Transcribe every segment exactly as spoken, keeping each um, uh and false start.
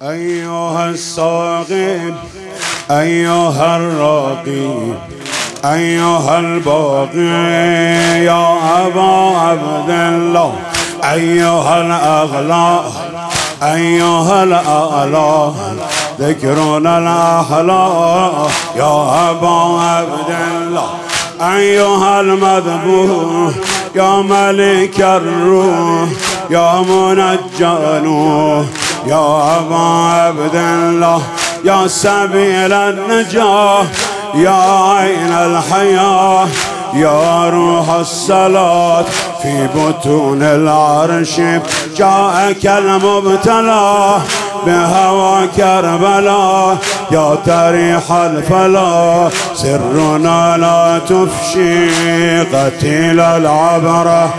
أيها الساقي أيها الراقي أيها الباقي يا أبا عبد الله أيها الأغلى أيها الأعلى ذكرنا الأحلى يا أبا عبد الله أيها المذبوح يا ملك الروح يا منجى نوح يا أبا عبد الله يا سبيل النجاة يا عين الحياة يا روح الصلاة في بطون العرش جاءك المبتلى بهوى كربلاء يا تريح الفلا سرنا لا تفشي قتيل العبرة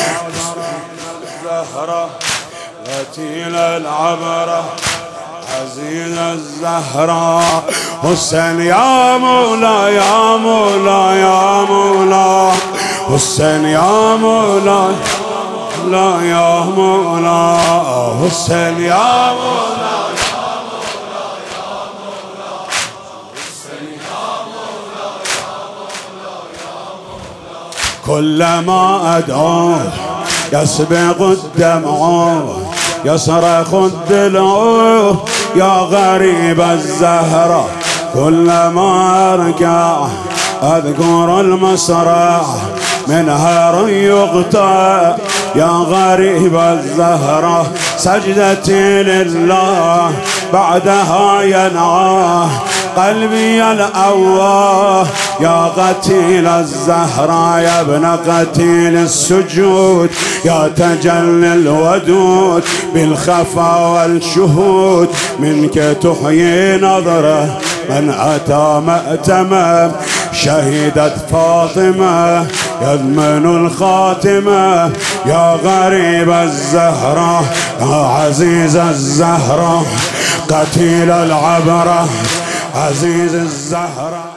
الزهرة قتيل العبرة عزيز الزهراء حسين يا مولا يا مولا يا مولا حسين يا مولا لا يا مولا حسين يا مولا يا مولا يا مولا حسين يا مولا يا مولا يا مولا كلما أدعو يسبق الدمع يصرخ الضلوع يا غريب الزهرة كلما أركع أذكر المصرع من هار يقطع يا غريب الزهرة سجدتي لله بعدها ينعاه قلبي الأواه يا قتيل الزهرة يا ابن قتيل السجود يا تجلي الودود بالخفا والشهود منك تحيي نظره من أتى مأتمه شهدت فاطمة يضمن الخاتمة يا غريب الزهرة يا عزيز الزهرة قتيل العبرة عزيز الزهرة.